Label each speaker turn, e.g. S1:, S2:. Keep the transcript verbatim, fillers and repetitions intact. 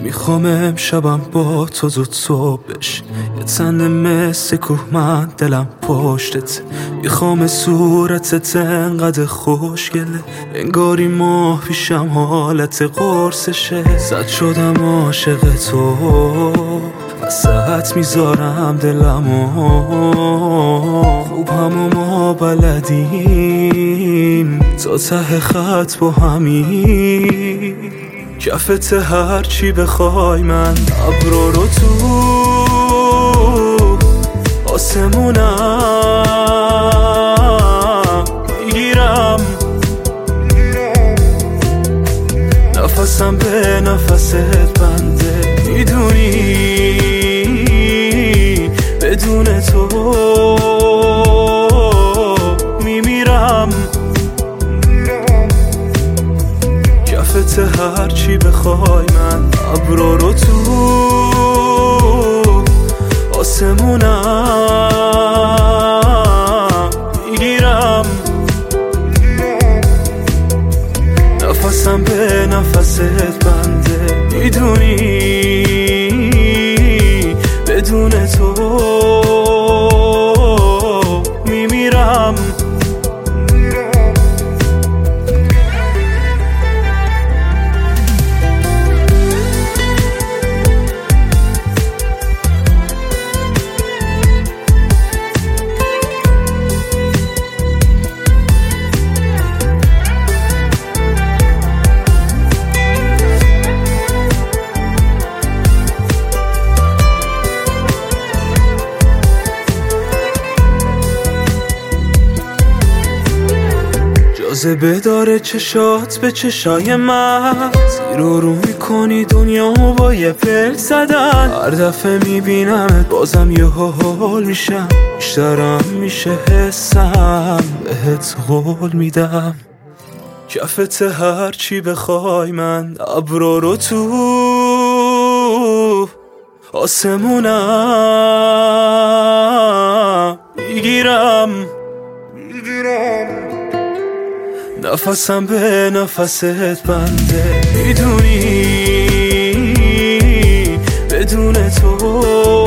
S1: میخوام امشبم با تو زود صبح بشی، یه تنه مثل کوه من دلم پشتت. میخوام صورتت انقدر خوشگله، انگاری ماه پیشم حالت قرصشه. زد شدم عاشق تو، وسط میذارم دلمو، خوب همو ما بلدیم تا ته خط با همین. کفت هرچی بخوای من ابرو رو تو آسمونم میگیرم، نفسم به نفست بنده، میدونی بدون تو میمیرم. کفت هرچی بخوای من ابرو رو تو آسمونم میگیرم، نفسم به نفست بنده، میدونی بدون تو میمیرم. جاذبه داره چشات به چشای من، زیر و رو میکنی دنیامو با یه پل زدن. هر دفعه میبینمت بازم یه حال میشم، بیشترم میشه حسم، بهت قول میدم. کفت هرچی بخوای من ابرو رو تو آسمونم میگیرم، نفسم به نفست بنده، میدونی بدون تو